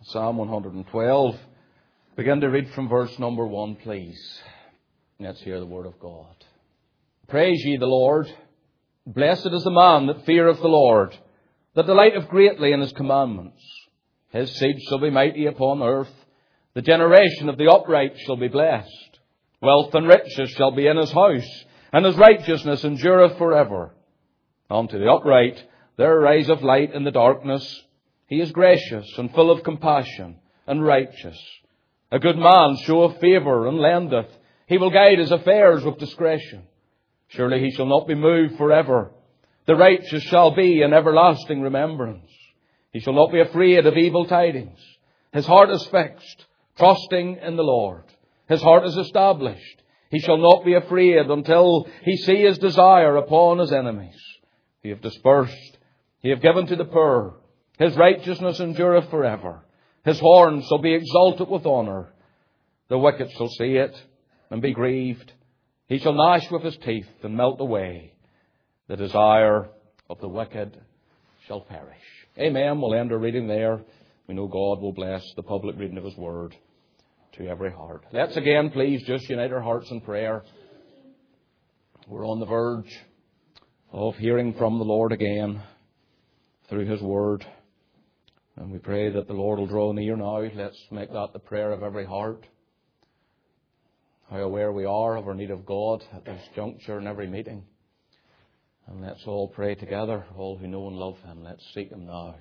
Psalm 112. Begin to read from verse number 1, please. Let's hear the word of God. Praise ye the Lord. Blessed is the man that feareth the Lord, that delighteth greatly in his commandments. His seed shall be mighty upon earth. The generation of the upright shall be blessed. Wealth and riches shall be in his house, and his righteousness endureth forever. Unto the upright there riseth light in the darkness. He is gracious and full of compassion and righteous. A good man showeth favour and lendeth. He will guide his affairs with discretion. Surely he shall not be moved forever. The righteous shall be in everlasting remembrance. He shall not be afraid of evil tidings. His heart is fixed, trusting in the Lord. His heart is established. He shall not be afraid until he see his desire upon his enemies. He hath dispersed. He hath given to the poor. His righteousness endureth forever. His horn shall be exalted with honour. The wicked shall see it and be grieved. He shall gnash with his teeth and melt away. The desire of the wicked shall perish. Amen. We'll end our reading there. We know God will bless the public reading of His Word to every heart. Let's again, please, just unite our hearts in prayer. We're on the verge of hearing from the Lord again through His Word. And we pray that the Lord will draw near now. Let's make that the prayer of every heart. How aware we are of our need of God at this juncture in every meeting. And let's all pray together, all who know and love Him. Let's seek Him now.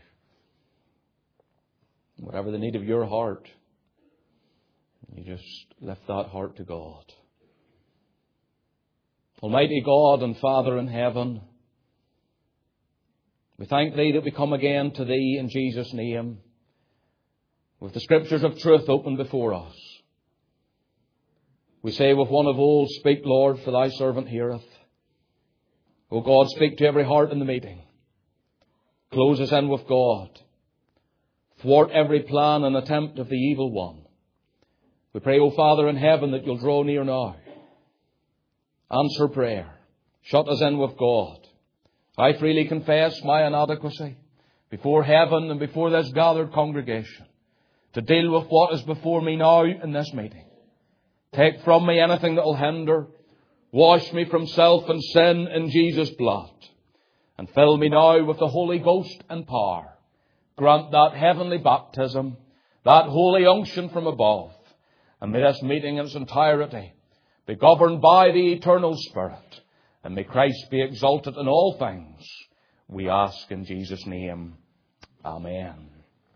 Whatever the need of your heart, you just lift that heart to God. Almighty God and Father in heaven, we thank Thee that we come again to Thee in Jesus' name, with the Scriptures of truth open before us. We say with one of old, Speak, Lord, for Thy servant heareth. O God, speak to every heart in the meeting. Close us in with God. Thwart every plan and attempt of the evil one. We pray, O Father in heaven, that You'll draw near now. Answer prayer. Shut us in with God. I freely confess my inadequacy before heaven and before this gathered congregation to deal with what is before me now in this meeting. Take from me anything that will hinder. Wash me from self and sin in Jesus' blood. And fill me now with the Holy Ghost and power. Grant that heavenly baptism, that holy unction from above. And may this meeting in its entirety be governed by the eternal Spirit. And may Christ be exalted in all things. We ask in Jesus' name. Amen.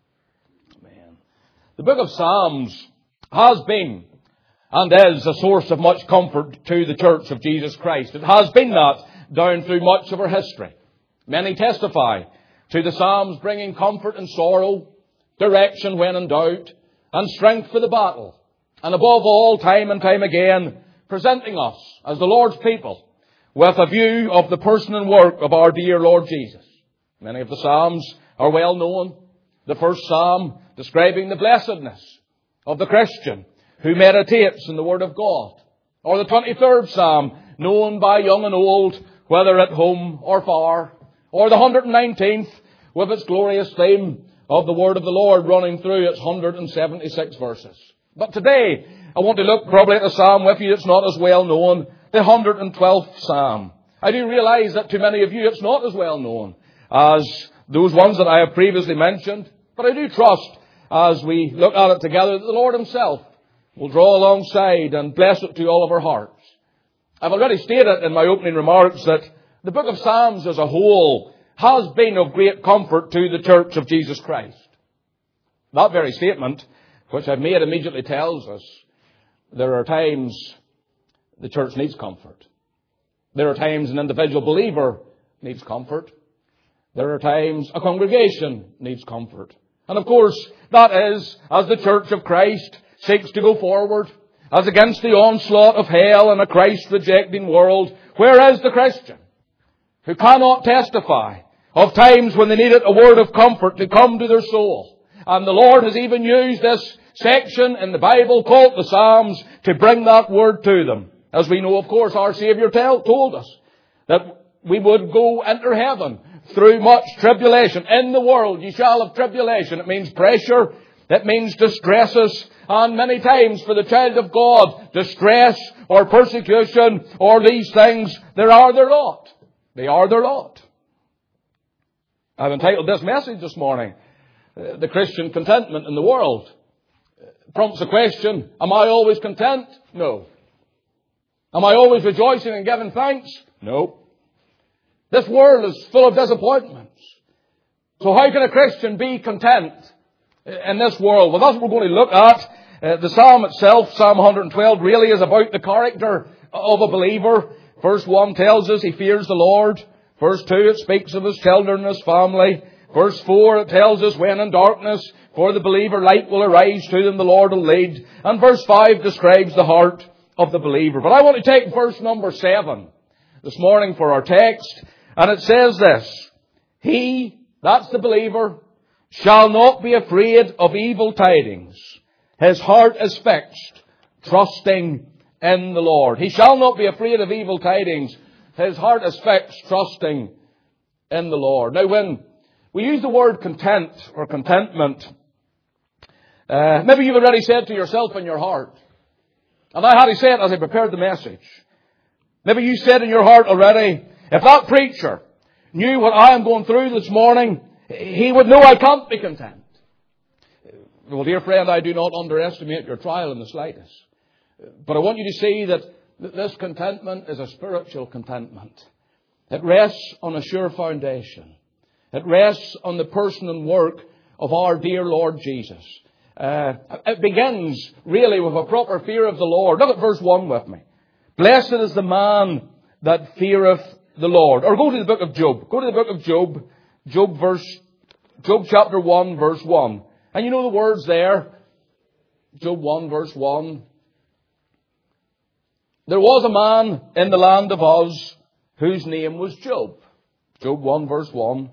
Amen. The book of Psalms has been and is a source of much comfort to the Church of Jesus Christ. It has been that down through much of our history. Many testify to the Psalms bringing comfort in sorrow, direction when in doubt, and strength for the battle. And above all, time and time again, presenting us as the Lord's people with a view of the person and work of our dear Lord Jesus. Many of the Psalms are well known. The first Psalm describing the blessedness of the Christian who meditates in the Word of God. Or the 23rd Psalm, known by young and old, whether at home or far. Or the 119th, with its glorious theme of the Word of the Lord running through its 176 verses. But today, I want to look probably at a Psalm with you that's not as well known, the 112th Psalm. I do realize that to many of you it's not as well known as those ones that I have previously mentioned. But I do trust, as we look at it together, that the Lord Himself will draw alongside and bless it to all of our hearts. I've already stated in my opening remarks that the book of Psalms as a whole has been of great comfort to the Church of Jesus Christ. That very statement, which I've made, immediately tells us there are times the church needs comfort. There are times an individual believer needs comfort. There are times a congregation needs comfort. And of course, that is as the Church of Christ seeks to go forward, as against the onslaught of hell and a Christ-rejecting world. Where is the Christian who cannot testify of times when they needed a word of comfort to come to their soul? And the Lord has even used this section in the Bible called the Psalms to bring that word to them. As we know, of course, our Saviour told us that we would go enter heaven through much tribulation. In the world you shall have tribulation. It means pressure. It means distresses. And many times for the child of God, distress or persecution or these things, there are their lot. They are their lot. I've entitled this message this morning, The Christian Contentment in the World. Prompts the question, am I always content? No. Am I always rejoicing and giving thanks? No. This world is full of disappointments. So how can a Christian be content in this world? Well, that's what we're going to look at. The psalm itself, Psalm 112, really is about the character of a believer. Verse 1 tells us he fears the Lord. Verse 2, it speaks of his children and his family. Verse 4, it tells us when in darkness, for the believer light will arise to them, the Lord will lead. And verse 5 describes the heart of the believer. But I want to take verse number 7 this morning for our text. And it says this, he, that's the believer, shall not be afraid of evil tidings. His heart is fixed, trusting in the Lord. He shall not be afraid of evil tidings. His heart is fixed, trusting in the Lord. Now, when we use the word content or contentment, maybe you've already said to yourself in your heart, and I had to say it as I prepared the message. Maybe you said in your heart already, if that preacher knew what I am going through this morning, he would know I can't be content. Well, dear friend, I do not underestimate your trial in the slightest. But I want you to see that this contentment is a spiritual contentment. It rests on a sure foundation. It rests on the person and work of our dear Lord Jesus. It begins really with a proper fear of the Lord. Look at verse 1 with me. Blessed is the man that feareth the Lord. Or go to the book of Job. Go to the book of Job. Job chapter 1 verse 1. And you know the words there. Job 1 verse 1. There was a man in the land of Uz whose name was Job. Job 1 verse 1.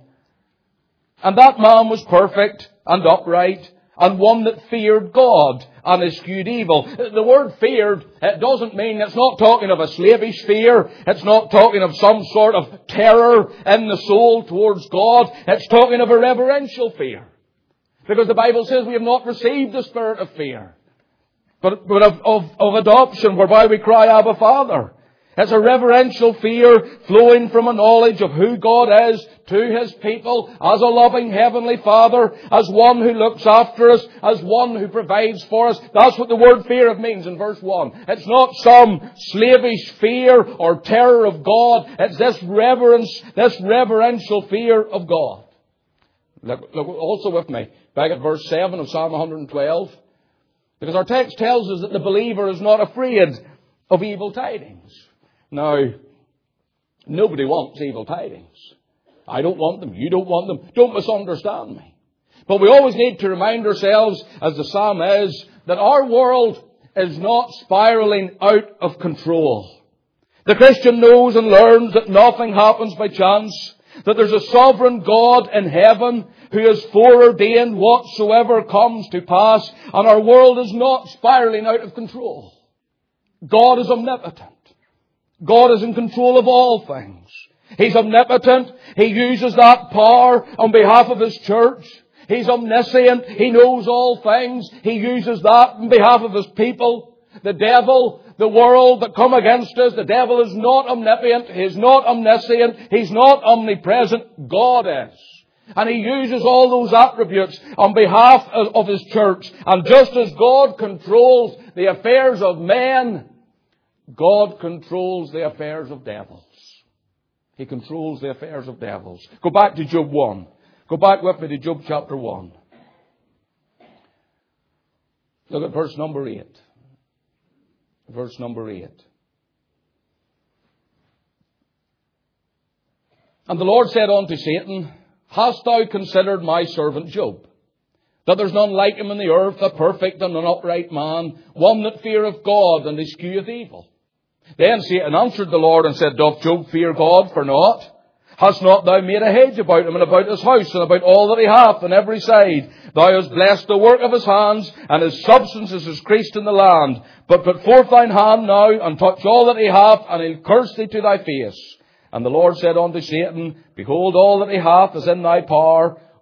And that man was perfect and upright and one that feared God and eschewed evil. The word feared, it doesn't mean, it's not talking of a slavish fear. It's not talking of some sort of terror in the soul towards God. It's talking of a reverential fear. Because the Bible says we have not received the spirit of fear, but of adoption, whereby we cry, Abba, Father. It's a reverential fear flowing from a knowledge of who God is to His people as a loving Heavenly Father, as one who looks after us, as one who provides for us. That's what the word fear means in verse 1. It's not some slavish fear or terror of God. It's this reverence, this reverential fear of God. Look also with me back at verse 7 of Psalm 112. Because our text tells us that the believer is not afraid of evil tidings. Now, nobody wants evil tidings. I don't want them. You don't want them. Don't misunderstand me. But we always need to remind ourselves, as the psalm is, that our world is not spiraling out of control. The Christian knows and learns that nothing happens by chance, that there's a sovereign God in heaven who has foreordained whatsoever comes to pass, and our world is not spiraling out of control. God is omnipotent. God is in control of all things. He's omnipotent. He uses that power on behalf of His church. He's omniscient. He knows all things. He uses that on behalf of His people. The devil, the world that come against us, the devil is not omnipotent. He's not omniscient. He's not omnipresent. God is. And he uses all those attributes on behalf of His church. And just as God controls the affairs of men, God controls the affairs of devils. He controls the affairs of devils. Go back to Job 1. Go back with me to Job chapter 1. Look at verse number 8. Verse number 8. And the Lord said unto Satan, Hast thou considered my servant Job, that there's none like him in the earth, a perfect and an upright man, one that feareth God and escheweth evil? Then Satan answered the Lord and said, Doth Job fear God for naught? Hast not thou made a hedge about him and about his house and about all that he hath on every side? Thou hast blessed the work of his hands, and his substance is increased in the land. But put forth thine hand now, and touch all that he hath, and he'll curse thee to thy face. And the Lord said unto Satan, Behold, all that he hath is in thy power.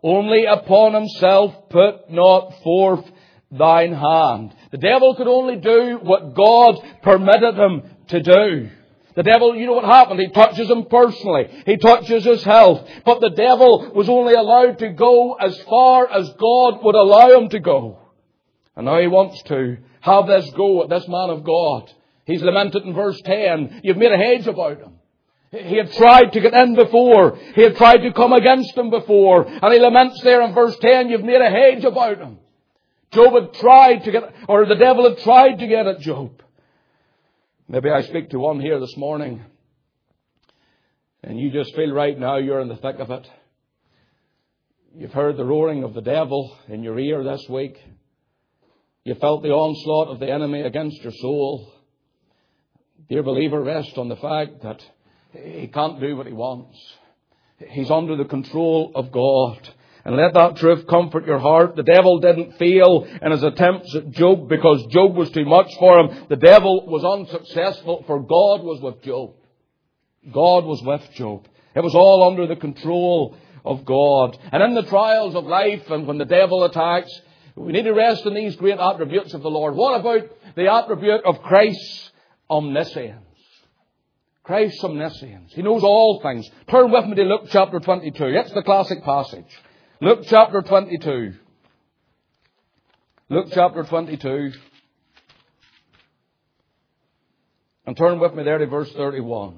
only upon himself put not forth thine hand. The devil could only do what God permitted him to do. The devil, you know what happened? He touches him personally. He touches his health. But the devil was only allowed to go as far as God would allow him to go. And now he wants to have this go at this man of God. He's lamented in verse 10. You've made a hedge about him. He had tried to get in before. He had tried to come against him before. And he laments there in verse 10, you've made a hedge about him. Job had tried to get, or the devil had tried to get at Job. Maybe I speak to one here this morning, and you just feel right now you're in the thick of it. You've heard the roaring of the devil in your ear this week. You felt the onslaught of the enemy against your soul. Dear believer, rest on the fact that he can't do what he wants. He's under the control of God. And let that truth comfort your heart. The devil didn't fail in his attempts at Job because Job was too much for him. The devil was unsuccessful, for God was with Job. God was with Job. It was all under the control of God. And in the trials of life and when the devil attacks, we need to rest in these great attributes of the Lord. What about the attribute of Christ's omniscience? Christ's omniscience. He knows all things. Turn with me to Luke chapter 22. It's the classic passage. Luke chapter 22. Luke chapter 22. And turn with me there to verse 31.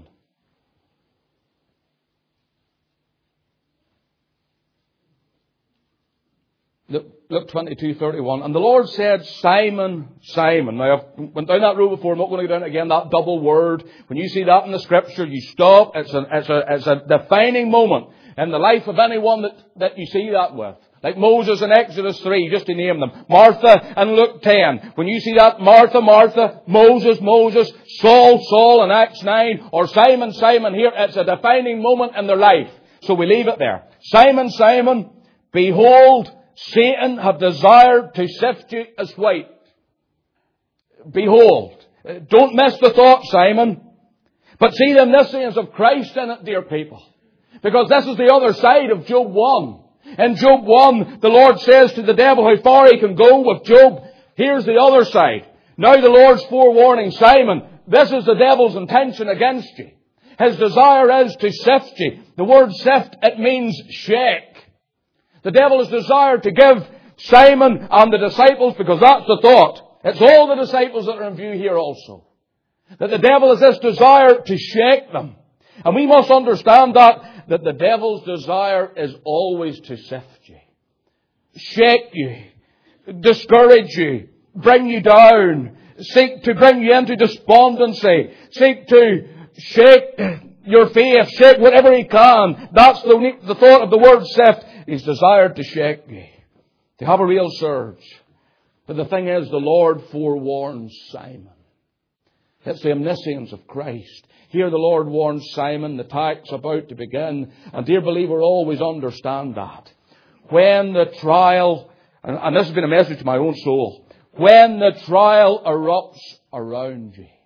Luke 22:31. And the Lord said, Simon, Simon. Now, I've went down that road before. I'm not going to go down it again. That double word. When you see that in the Scripture, you stop. It's a defining moment in the life of anyone that you see that with. Like Moses in Exodus 3, just to name them. Martha in Luke 10. When you see that, Martha, Martha, Moses, Moses, Saul, Saul in Acts 9, or Simon, Simon here, it's a defining moment in their life. So we leave it there. Simon, Simon, behold, Satan have desired to sift you as wheat. Behold. Don't miss the thought, Simon. But see the omniscience of Christ in it, dear people. Because this is the other side of Job 1. In Job 1, the Lord says to the devil how far he can go with Job. Here's the other side. Now the Lord's forewarning, Simon, this is the devil's intention against you. His desire is to sift you. The word sift, it means shake. The devil has desired to give Simon and the disciples, because that's the thought. It's all the disciples that are in view here also. That the devil has this desire to shake them. And we must understand that the devil's desire is always to sift you. Shake you. Discourage you. Bring you down. Seek to bring you into despondency. Seek to shake your faith. Shake whatever he can. That's the thought of the word sift. He's desired to shake you. To have a real surge. But the thing is, the Lord forewarns Simon. It's the omniscience of Christ. Here the Lord warns Simon, the attack's about to begin. And dear believer, always understand that. When the trial, and this has been a message to my own soul, when the trial erupts around you,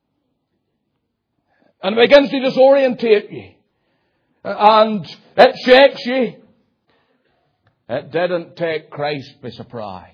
and it begins to disorientate you, and it shakes you, it didn't take Christ by surprise.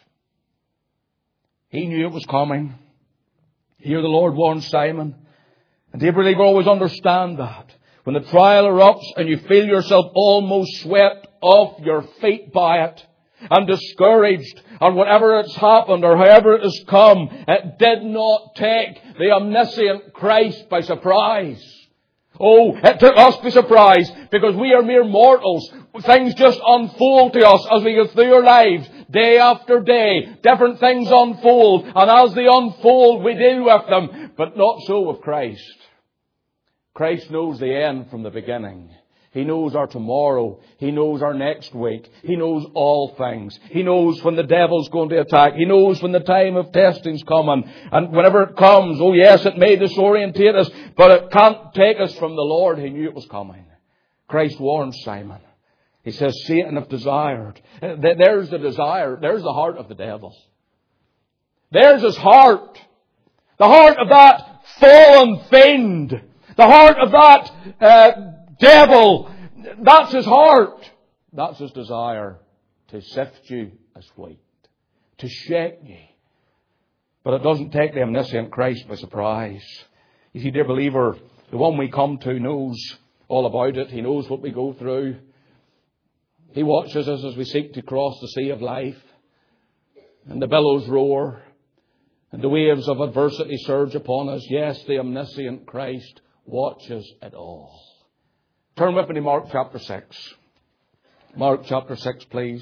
He knew it was coming. Here the Lord warns Simon. And dear believer, always understand that. When the trial erupts and you feel yourself almost swept off your feet by it, and discouraged, and whatever has happened or however it has come, it did not take the omniscient Christ by surprise. Oh, it took us by surprise because we are mere mortals. Things just unfold to us as we go through our lives. Day after day, different things unfold. And as they unfold, we deal with them. But not so with Christ. Christ knows the end from the beginning. He knows our tomorrow. He knows our next week. He knows all things. He knows when the devil's going to attack. He knows when the time of testing's coming. And whenever it comes, oh yes, it may disorientate us, but it can't take us from the Lord. He knew it was coming. Christ warned Simon. He says, Satan have desired. There's the desire. There's the heart of the devil. There's his heart. The heart of that fallen fiend. The heart of that devil. That's his heart. That's His desire, to sift you as wheat, to shake you. But it doesn't take the omniscient Christ by surprise. You see, dear believer, the one we come to knows all about it. He knows what we go through. He watches us as we seek to cross the sea of life. And the billows roar. And the waves of adversity surge upon us. Yes, the omniscient Christ watches it all. Turn with me to Mark chapter 6. Mark chapter 6, please.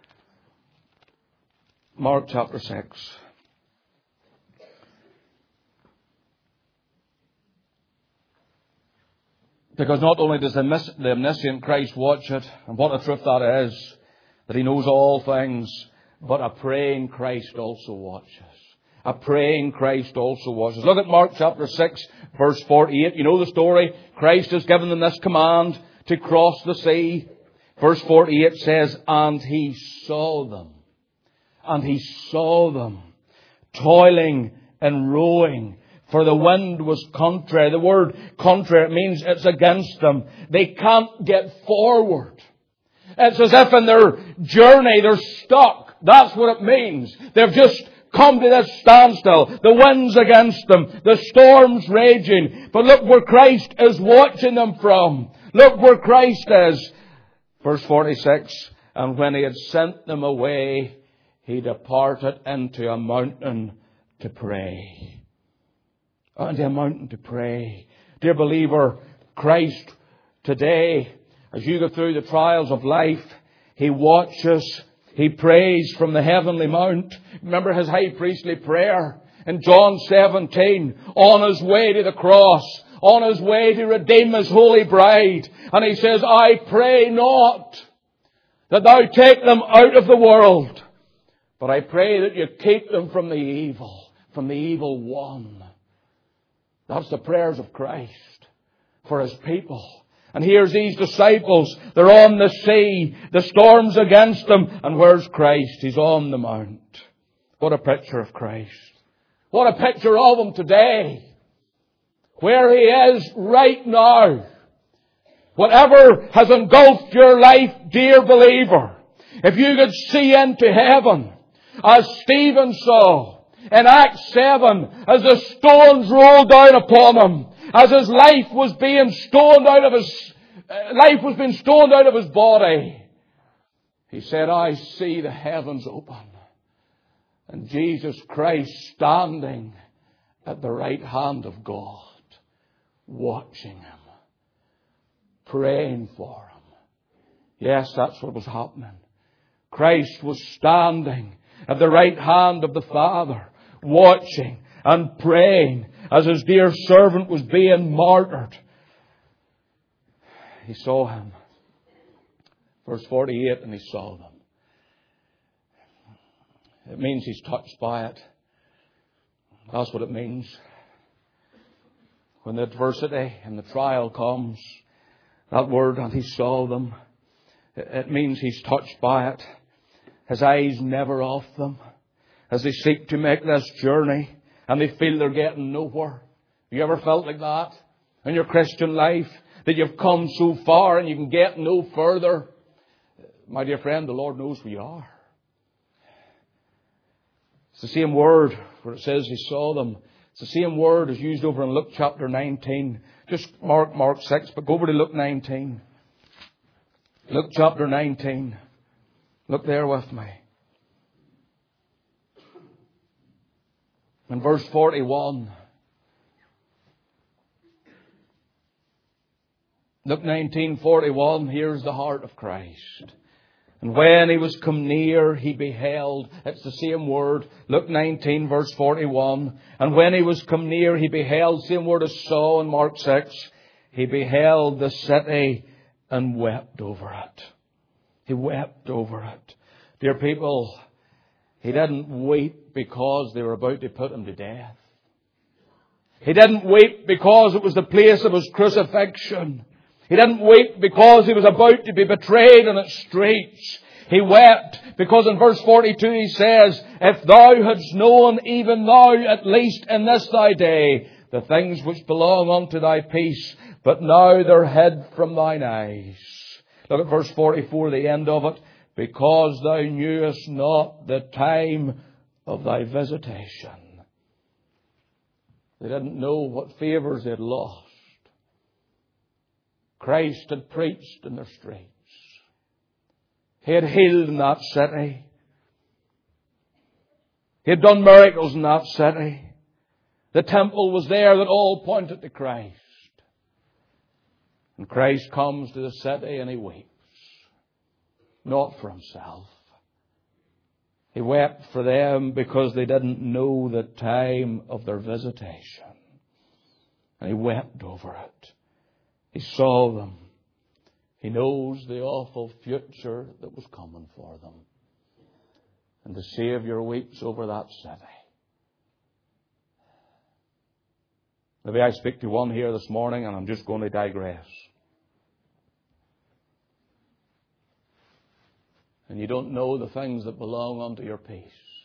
Mark chapter 6. Because not only does the omniscient Christ watch it, and what a truth that is, that He knows all things, but a praying Christ also watches. A praying Christ also watches. Look at Mark chapter 6, verse 48. You know the story. Christ has given them this command to cross the sea. Verse 48 says, and He saw them. And He saw them toiling and rowing, for the wind was contrary. The word contrary means it's against them. They can't get forward. It's as if in their journey they're stuck. That's what it means. They've just come to this standstill. The wind's against them. The storm's raging. But look where Christ is watching them from. Look where Christ is. Verse 46, and when He had sent them away, He departed into a mountain to pray. Into a mountain to pray. Dear believer, Christ today, as you go through the trials of life, He watches. He prays from the heavenly mount. Remember His high priestly prayer in John 17, on His way to the cross, on His way to redeem His holy bride. And He says, I pray not that Thou take them out of the world, but I pray that You keep them from the evil one. That's the prayers of Christ for His people. And here's these disciples. They're on the sea. The storm's against them. And where's Christ? He's on the mount. What a picture of Christ. What a picture of Him today. Where He is right now. Whatever has engulfed your life, dear believer, if you could see into heaven, as Stephen saw in Acts 7, as the stones rolled down upon him, as his life was being stoned out of his body, he said, I see the heavens open and Jesus Christ standing at the right hand of God, watching him, praying for him. Yes, that's what was happening. Christ was standing at the right hand of the Father, watching and praying as His dear servant was being martyred. He saw him. Verse 48, and He saw them. It means He's touched by it. That's what it means. When the adversity and the trial comes, that word, and He saw them, it means He's touched by it. His eyes never off them as they seek to make this journey and they feel they're getting nowhere. Have you ever felt like that in your Christian life? That you've come so far and you can get no further? My dear friend, the Lord knows where you are. It's the same word where it says He saw them. It's the same word as used over in Luke chapter 19. Just Mark 6, but go over to Luke 19. Luke chapter 19. Look there with me. In verse 41. Luke 19:41, here's the heart of Christ. And when He was come near, He beheld. It's the same word. Luke 19 verse 41. And when He was come near, He beheld. Same word as saw in Mark 6. He beheld the city and wept over it. He wept over it. Dear people, He didn't weep because they were about to put Him to death. He didn't weep because it was the place of His crucifixion. He didn't weep because He was about to be betrayed in its streets. He wept because in verse 42 He says, if thou hadst known, even thou at least in this thy day, the things which belong unto thy peace, but now they're hid from thine eyes. Look at verse 44, the end of it. Because thou knewest not the time of thy visitation. They didn't know what favours they had lost. Christ had preached in their streets. He had healed in that city. He had done miracles in that city. The temple was there that all pointed to Christ. And Christ comes to the city and He weeps. Not for Himself. He wept for them because they didn't know the time of their visitation. And He wept over it. He saw them. He knows the awful future that was coming for them. And the Saviour weeps over that city. Maybe I speak to one here this morning and I'm just going to digress. And you don't know the things that belong unto your peace.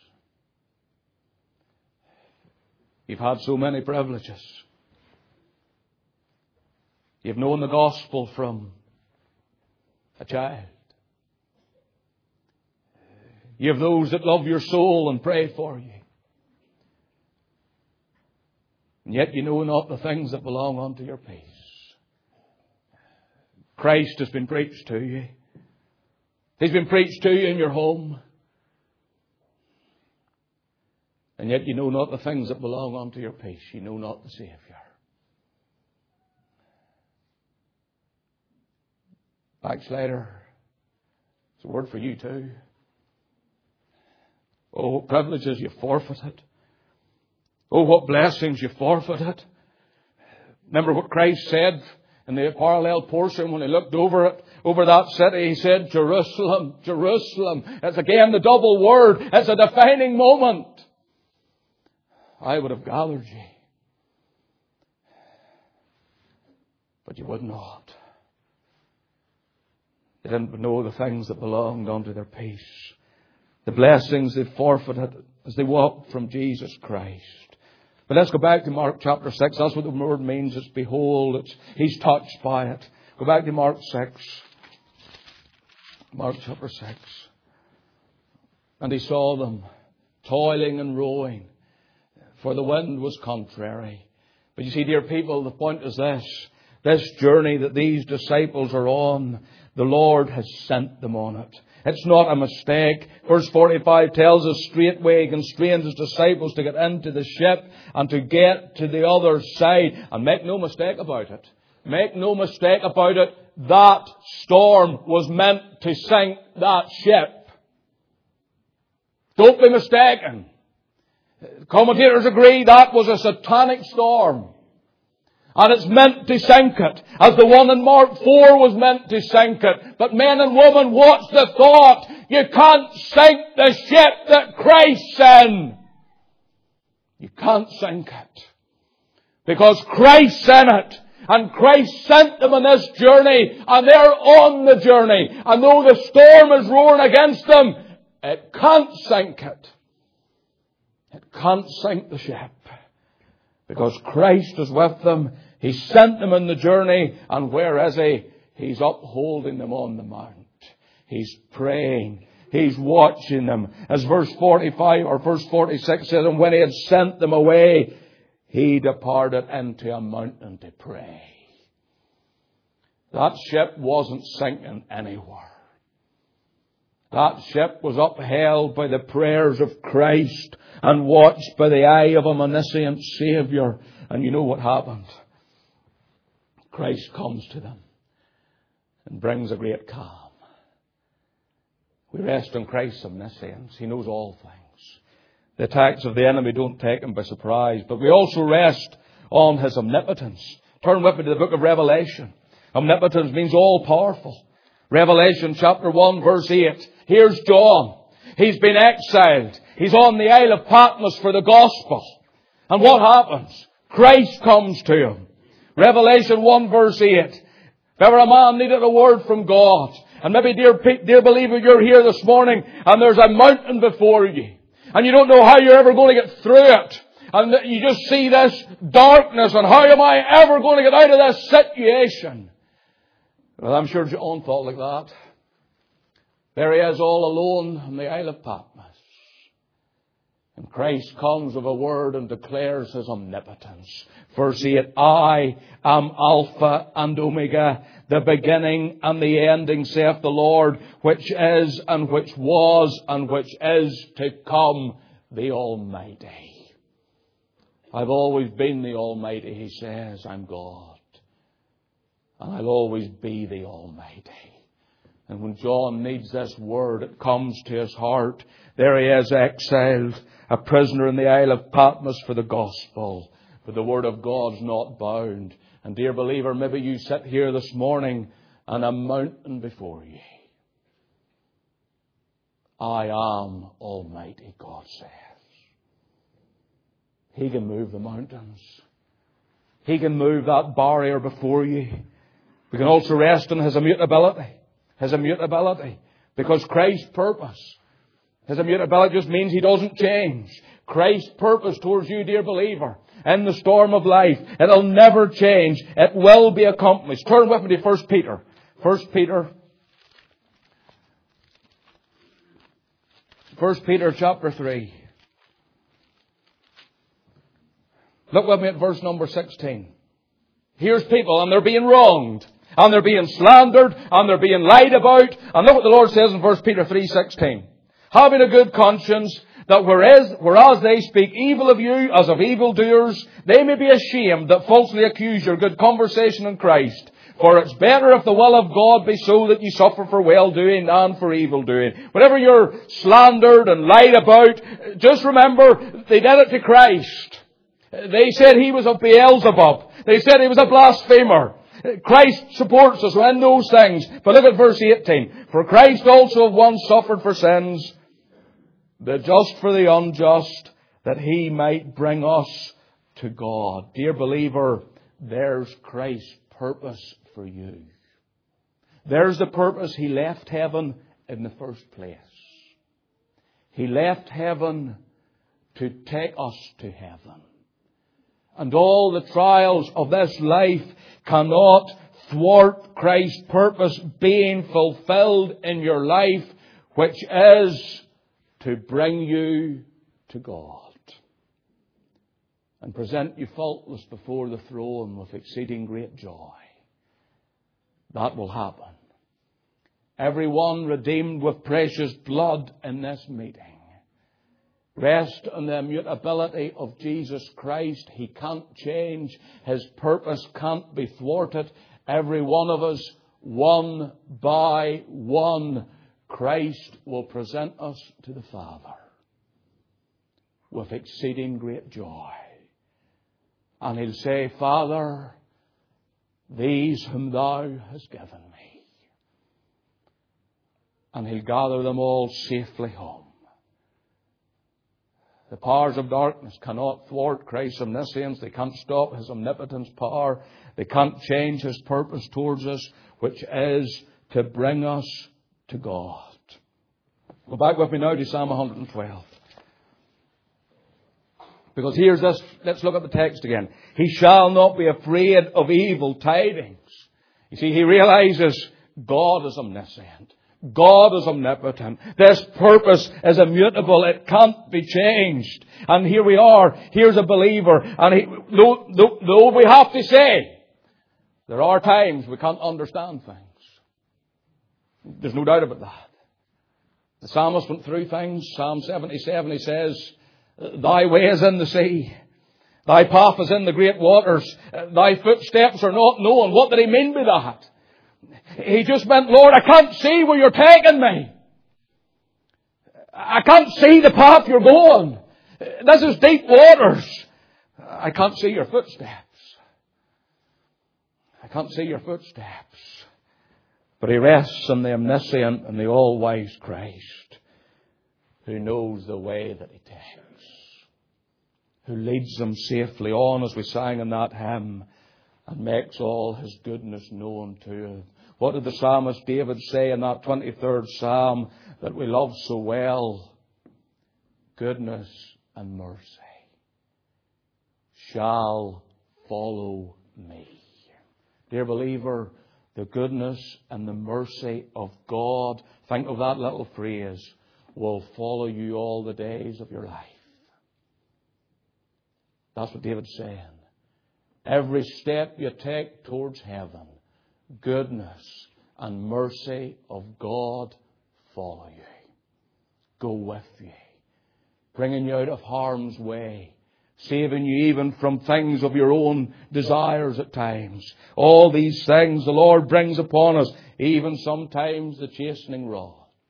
You've had so many privileges. You've known the gospel from a child. You have those that love your soul and pray for you. And yet you know not the things that belong unto your peace. Christ has been preached to you. He's been preached to you in your home. And yet you know not the things that belong unto your peace. You know not the Saviour. Backslider, it's a word for you too. Oh, what privileges you forfeited. Oh, what blessings you forfeited. Remember what Christ said in the parallel portion when He looked over it, over that city. He said, Jerusalem, Jerusalem. It's again the double word. It's a defining moment. I would have gathered you. But you would not. They didn't know the things that belonged unto their peace. The blessings they forfeited as they walked from Jesus Christ. But let's go back to Mark chapter 6. That's what the word means. It's behold. He's touched by it. Go back to Mark 6. Mark chapter 6. And He saw them toiling and rowing, for the wind was contrary. But you see, dear people, the point is this. This journey that these disciples are on, the Lord has sent them on it. It's not a mistake. Verse 45 tells us straightway He constrained His disciples to get into the ship and to get to the other side. And make no mistake about it. Make no mistake about it. That storm was meant to sink that ship. Don't be mistaken. Commentators agree that was a satanic storm. And it's meant to sink it. As the one in Mark 4 was meant to sink it. But men and women, what's the thought? You can't sink the ship that Christ's in. You can't sink it. Because Christ's in it. And Christ sent them on this journey. And they're on the journey. And though the storm is roaring against them, it can't sink it. It can't sink the ship. Because Christ is with them. He sent them on the journey. And where is He? He's upholding them on the mount. He's praying. He's watching them. As verse 45 or verse 46 says, and when He had sent them away, He departed into a mountain to pray. That ship wasn't sinking anywhere. That ship was upheld by the prayers of Christ and watched by the eye of an omniscient Saviour. And you know what happened? Christ comes to them and brings a great calm. We rest in Christ's omniscience. He knows all things. The attacks of the enemy don't take Him by surprise. But we also rest on His omnipotence. Turn with me to the book of Revelation. Omnipotence means all-powerful. Revelation chapter 1 verse 8. Here's John. He's been exiled. He's on the Isle of Patmos for the gospel. And what happens? Christ comes to him. Revelation 1 verse 8. If ever a man needed a word from God, and maybe dear believer, you're here this morning and there's a mountain before you, and you don't know how you're ever going to get through it, and you just see this darkness, and how am I ever going to get out of this situation? Well, I'm sure John thought like that. There he is all alone on the Isle of Patmos. And Christ comes with a word and declares His omnipotence. Verse 8, I am Alpha and Omega, the beginning and the ending, saith the Lord, which is and which was and which is to come, the Almighty. I've always been the Almighty, He says. I'm God. And I'll always be the Almighty. And when John needs this word, it comes to his heart. There he is, exiled, a prisoner in the Isle of Patmos for the gospel. But the word of God's not bound. And dear believer, maybe you sit here this morning and a mountain before you. I am Almighty, God says. He can move the mountains. He can move that barrier before you. We can also rest in His immutability. His immutability. Because Christ's purpose, His immutability just means He doesn't change. Christ's purpose towards you, dear believer, in the storm of life, it'll never change. It will be accomplished. Turn with me to 1 Peter. 1 Peter chapter 3. Look with me at verse number 16. Here's people and they're being wronged. And they're being slandered. And they're being lied about. And look what the Lord says in 1 Peter 3:16. Having a good conscience, that whereas they speak evil of you as of evildoers, they may be ashamed that falsely accuse your good conversation in Christ. For it's better if the will of God be so that you suffer for well-doing than for evil-doing. Whenever you're slandered and lied about, just remember they did it to Christ. They said He was of Beelzebub. They said He was a blasphemer. Christ supports us in those things. But look at verse 18. For Christ also once suffered for sins, the just for the unjust, that He might bring us to God. Dear believer, there's Christ's purpose for you. There's the purpose. He left heaven in the first place. He left heaven to take us to heaven. And all the trials of this life cannot thwart Christ's purpose being fulfilled in your life, which is to bring you to God and present you faultless before the throne with exceeding great joy. That will happen. Everyone redeemed with precious blood in this meeting. Rest in the immutability of Jesus Christ. He can't change. His purpose can't be thwarted. Every one of us, one by one, Christ will present us to the Father with exceeding great joy. And He'll say, Father, these whom Thou hast given me. And He'll gather them all safely home. The powers of darkness cannot thwart Christ's omniscience. They can't stop His omnipotence power. They can't change His purpose towards us, which is to bring us to God. Go back with me now to Psalm 112. Because here's this. Let's look at the text again. He shall not be afraid of evil tidings. You see, he realizes God is omniscient. God is omnipotent. This purpose is immutable. It can't be changed. And here we are. Here's a believer. And though we have to say, there are times we can't understand things. There's no doubt about that. The psalmist went through things. Psalm 77, he says, Thy way is in the sea. Thy path is in the great waters. Thy footsteps are not known. What did he mean by that? He just meant, Lord, I can't see where You're taking me. I can't see the path You're going. This is deep waters. I can't see Your footsteps. I can't see Your footsteps. But he rests in the omniscient and the all-wise Christ, who knows the way that He takes, who leads them safely on, as we sang in that hymn, and makes all His goodness known to them. What did the psalmist David say in that 23rd Psalm that we love so well? Goodness and mercy shall follow me. Dear believer, the goodness and the mercy of God, think of that little phrase, will follow you all the days of your life. That's what David's saying. Every step you take towards heaven, goodness and mercy of God follow you. Go with you. Bringing you out of harm's way. Saving you even from things of your own desires at times. All these things the Lord brings upon us. Even sometimes the chastening rod.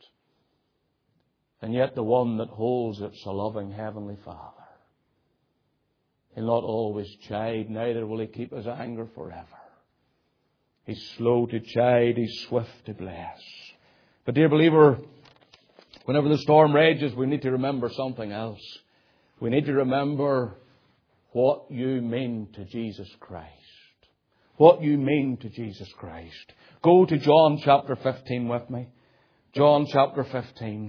And yet the one that holds it's a loving Heavenly Father. He'll not always chide, neither will He keep His anger forever. He's slow to chide, He's swift to bless. But dear believer, whenever the storm rages, we need to remember something else. We need to remember what you mean to Jesus Christ. What you mean to Jesus Christ. Go to John chapter 15 with me. John chapter 15.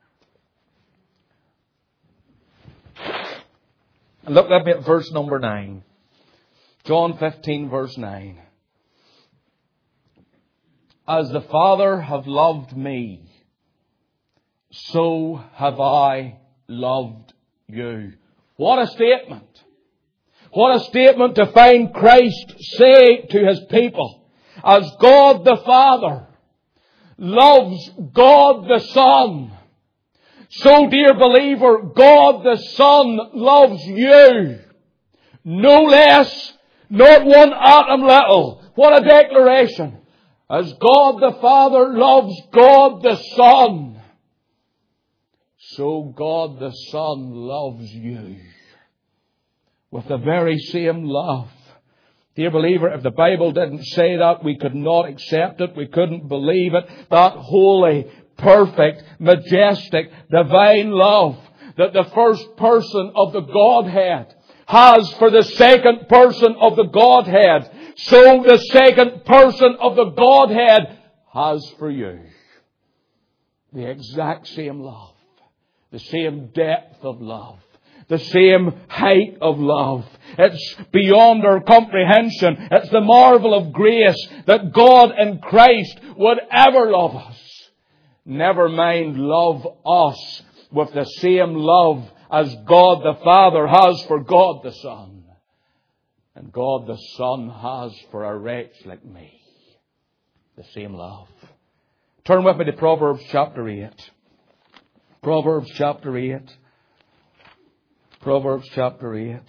And look at me at verse number 9. John 15 verse 9. As the Father hath loved me, so have I loved you. What a statement. What a statement to find Christ say to His people. As God the Father loves God the Son, so dear believer, God the Son loves you. No less, not one atom little. What a declaration. As God the Father loves God the Son, so God the Son loves you with the very same love. Dear believer, if the Bible didn't say that, we could not accept it. We couldn't believe it. That holy, perfect, majestic, divine love that the first person of the Godhead has for the second person of the Godhead, so the second person of the Godhead has for you. The exact same love. The same depth of love. The same height of love. It's beyond our comprehension. It's the marvel of grace that God in Christ would ever love us. Never mind love us with the same love as God the Father has for God the Son. And God the Son has for a wretch like me. The same love. Turn with me to Proverbs chapter 8. Proverbs chapter 8. Proverbs chapter 8.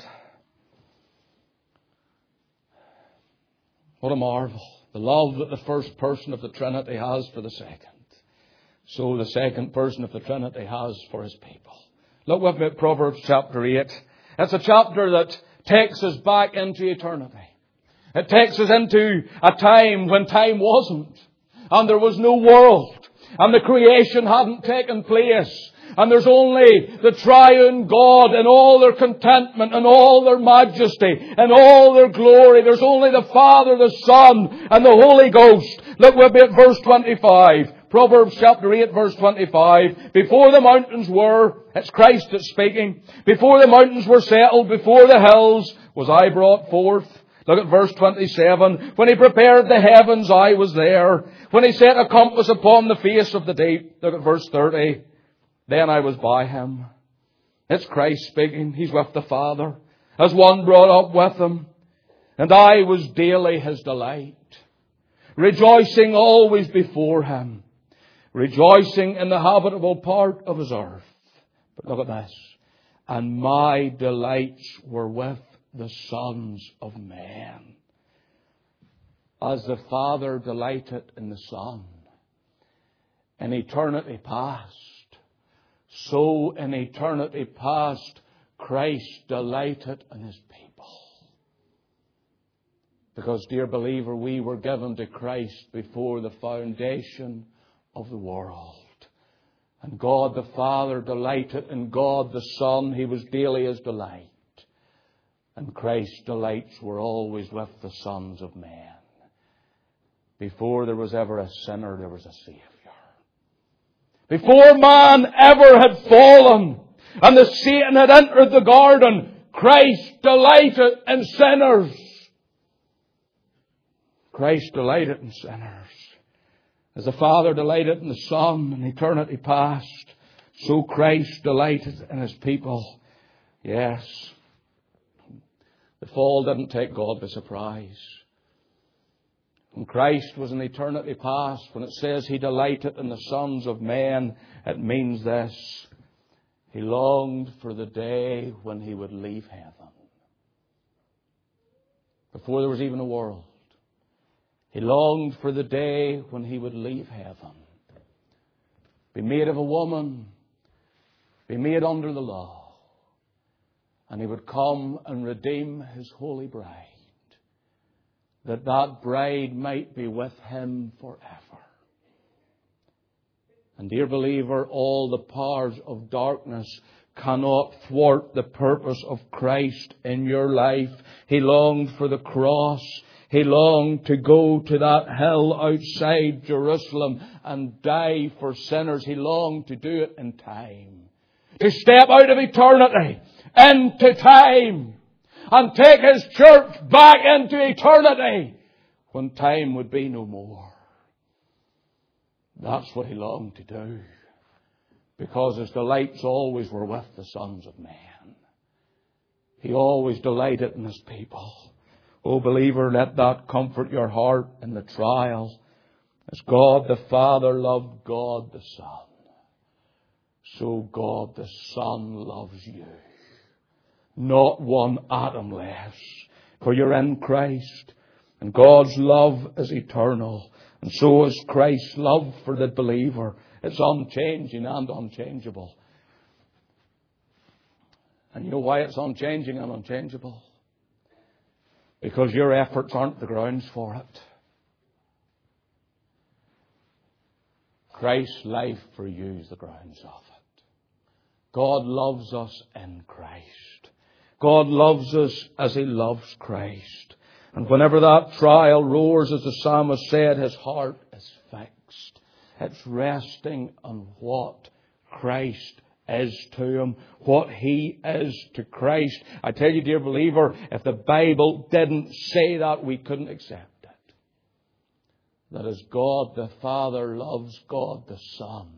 What a marvel. The love that the first person of the Trinity has for the second. So the second person of the Trinity has for His people. Look with me at Proverbs chapter 8. It's a chapter that takes us back into eternity. It takes us into a time when time wasn't. And there was no world. And the creation hadn't taken place. And there's only the triune God in all their contentment and all their majesty and all their glory. There's only the Father, the Son, and the Holy Ghost. Look with me at verse 25. Proverbs chapter 8 verse 25. Before the mountains were, it's Christ that's speaking, before the mountains were settled, before the hills, was I brought forth. Look at verse 27. When He prepared the heavens, I was there. When He set a compass upon the face of the deep. Look at verse 30. Then I was by Him. It's Christ speaking. He's with the Father, as one brought up with Him. And I was daily His delight, rejoicing always before Him, rejoicing in the habitable part of His earth. But look at this. And my delights were with the sons of men. As the Father delighted in the Son in eternity past, so in eternity past, Christ delighted in His people. Because, dear believer, we were given to Christ before the foundation of the world. And God the Father delighted in God the Son. He was daily His delight. And Christ's delights were always with the sons of men. Before there was ever a sinner, there was a Saviour. Before man ever had fallen and the Satan had entered the garden, Christ delighted in sinners. Christ delighted in sinners. As the Father delighted in the Son in eternity past, so Christ delighted in His people. Yes. The fall didn't take God by surprise. When Christ was in eternity past, when it says He delighted in the sons of men, it means this. He longed for the day when He would leave heaven. Before there was even a world, He longed for the day when He would leave heaven. Be made of a woman, be made under the law, and He would come and redeem His holy bride, that that bride might be with Him forever. And dear believer, all the powers of darkness cannot thwart the purpose of Christ in your life. He longed for the cross. He longed to go to that hill outside Jerusalem and die for sinners. He longed to do it in time. To step out of eternity into time and take His church back into eternity when time would be no more. That's what He longed to do, because His delights always were with the sons of men. He always delighted in His people. Oh, believer, let that comfort your heart in the trial. As God the Father loved God the Son, so God the Son loves you. Not one atom less. For you're in Christ, and God's love is eternal. And so is Christ's love for the believer. It's unchanging and unchangeable. And you know why it's unchanging and unchangeable? Because your efforts aren't the grounds for it. Christ's life for you is the grounds of it. God loves us in Christ. God loves us as He loves Christ. And whenever that trial roars, as the psalmist said, his heart is fixed. It's resting on what Christ is to him, what He is to Christ. I tell you, dear believer, if the Bible didn't say that, we couldn't accept it. That as God the Father loves God the Son,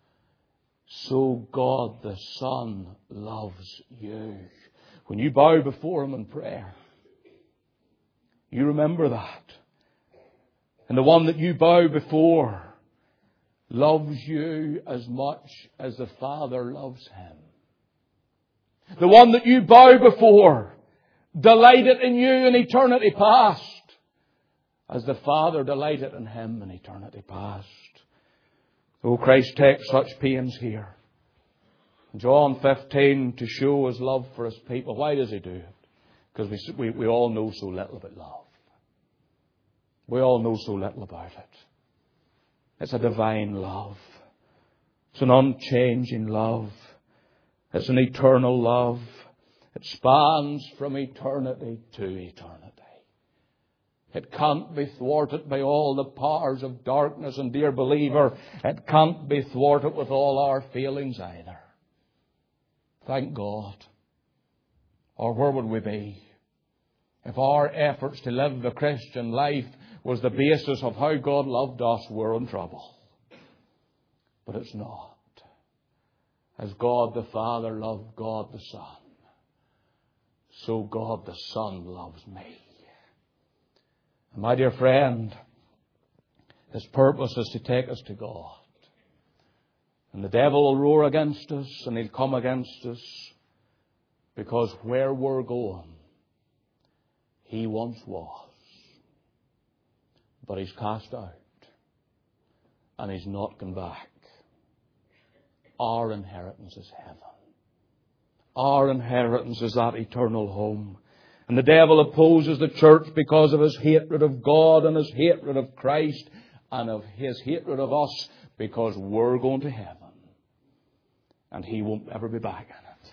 so God the Son loves you. When you bow before Him in prayer, you remember that. And the one that you bow before loves you as much as the Father loves Him. The one that you bow before delighted in you in eternity past, as the Father delighted in Him in eternity past. Oh, Christ takes such pains here. John 15, to show His love for His people. Why does He do it? Because we all know so little about love. We all know so little about it. It's a divine love. It's an unchanging love. It's an eternal love. It spans from eternity to eternity. It can't be thwarted by all the powers of darkness. And dear believer, it can't be thwarted with all our failings either. Thank God. Or where would we be if our efforts to live the Christian life was the basis of how God loved us? We're in trouble. But it's not. As God the Father loved God the Son, so God the Son loves me. And my dear friend, His purpose is to take us to God. And the devil will roar against us, and he'll come against us, because where we're going, he once was. But he's cast out, and he's not come back. Our inheritance is heaven. Our inheritance is that eternal home. And the devil opposes the church because of his hatred of God and his hatred of Christ and of his hatred of us, because we're going to heaven and he won't ever be back in it.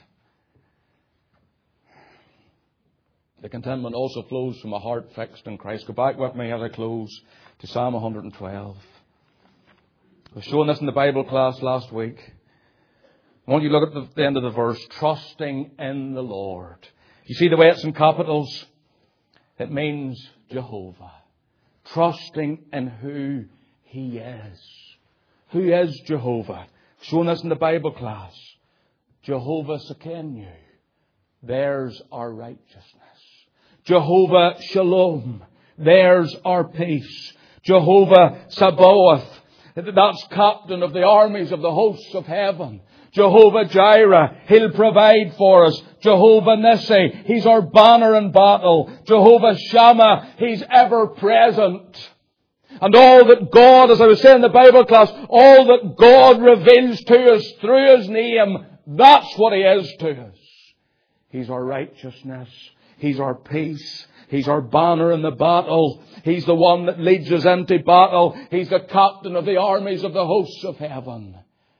The contentment also flows from a heart fixed in Christ. Go back with me as I close to Psalm 112. I was showing this in the Bible class last week. I want you to look at the end of the verse. Trusting in the Lord. You see the way it's in capitals? It means Jehovah. trusting in who He is. Who is Jehovah? Shown us in the Bible class. Jehovah Sekenu. There's our righteousness. Jehovah Shalom. There's our peace. Jehovah Sabaoth. That's captain of the armies of the hosts of heaven. Jehovah Jireh, He'll provide for us. Jehovah Nissi, He's our banner in battle. Jehovah Shammah, He's ever present. And all that God, as I was saying in the Bible class, all that God reveals to us through His name, that's what He is to us. He's our righteousness. He's our peace. He's our banner in the battle. He's the one that leads us into battle. He's the captain of the armies of the hosts of heaven.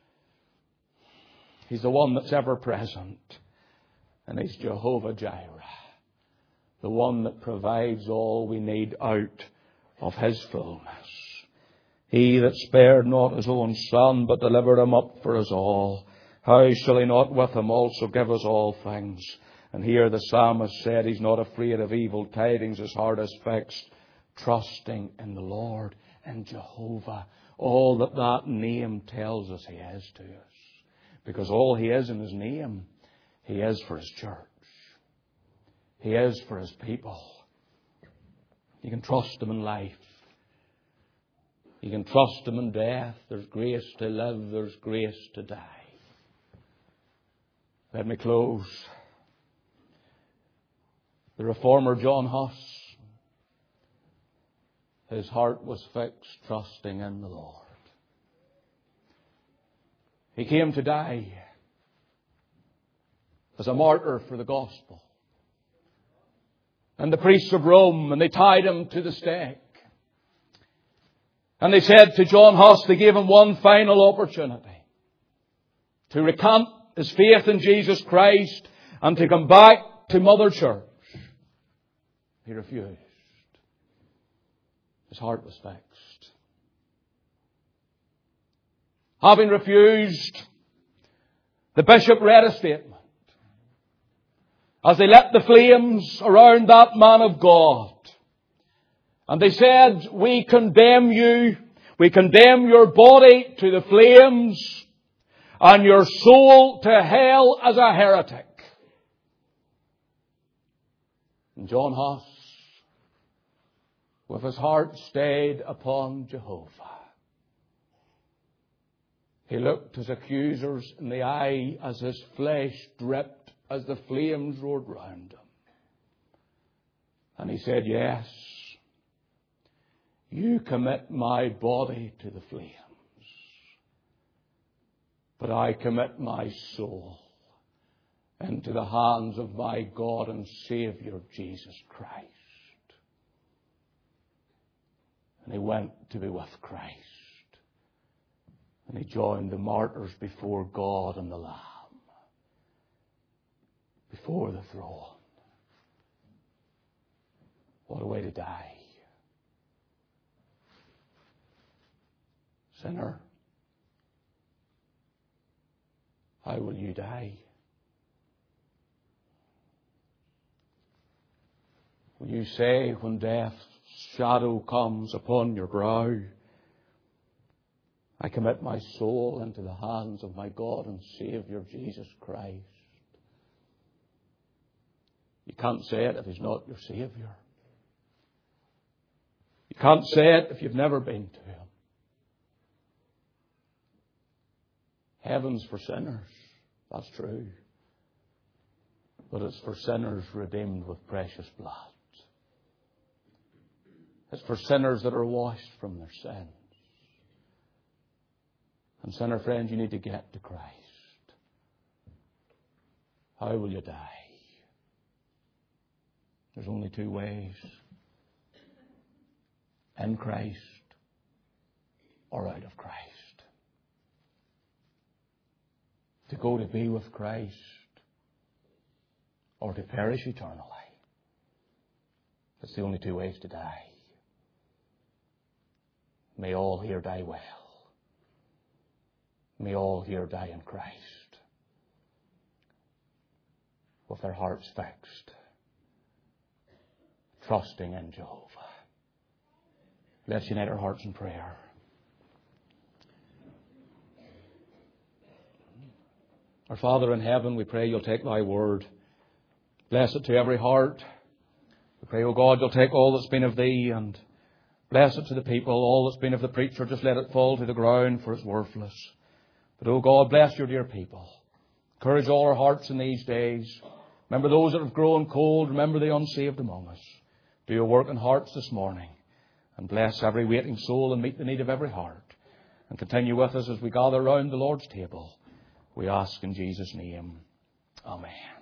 He's the one that's ever present. And He's Jehovah Jireh, the one that provides all we need out of His fullness. He that spared not His own Son, but delivered Him up for us all, how shall He not with Him also give us all things? And here the psalmist said he's not afraid of evil tidings. His heart is fixed, trusting in the Lord and Jehovah. All that name tells us He is to us. Because all He is in His name, He is for His church. He is for His people. You can trust Him in life. You can trust Him in death. There's grace to live. There's grace to die. Let me close. The reformer John Huss, his heart was fixed, trusting in the Lord. He came to die as a martyr for the gospel. And the priests of Rome, and they tied Him to the stake. And they said to John Huss, they gave him one final opportunity to recant his faith in Jesus Christ and to come back to Mother Church. He refused. His heart was fixed. Having refused, the bishop read a statement as they lit the flames around that man of God. And they said, we condemn you, we condemn your body to the flames and your soul to hell as a heretic. And John Huss, with his heart stayed upon Jehovah, he looked his accusers in the eye as his flesh dripped as the flames roared round him. And he said, yes, you commit my body to the flames, but I commit my soul into the hands of my God and Saviour, Jesus Christ. And he went to be with Christ. And he joined the martyrs before God and the Lamb, before the throne. What a way to die. Sinner, how will you die? Will you say when death's shadow comes upon your brow, I commit my soul into the hands of my God and Saviour, Jesus Christ? You can't say it if He's not your Saviour. You can't say it if you've never been to Him. Heaven's for sinners, that's true. But it's for sinners redeemed with precious blood. It's for sinners that are washed from their sins. And sinner friends, you need to get to Christ. How will you die? There's only two ways. In Christ or out of Christ. To go to be with Christ or to perish eternally. That's the only two ways to die. May all here die well. May all here die in Christ, with their hearts fixed, trusting in Jehovah. Let's unite our hearts in prayer. Our Father in heaven, we pray you'll take thy word. Bless it to every heart. We pray, O God, you'll take all that's been of thee and bless it to the people. All that's been of the preacher, just let it fall to the ground, for it's worthless. But, O God, bless your dear people. Encourage all our hearts in these days. Remember those that have grown cold. Remember the unsaved among us. Do your work in hearts this morning. And bless every waiting soul and meet the need of every heart. And continue with us as we gather round the Lord's table. We ask in Jesus' name. Amen.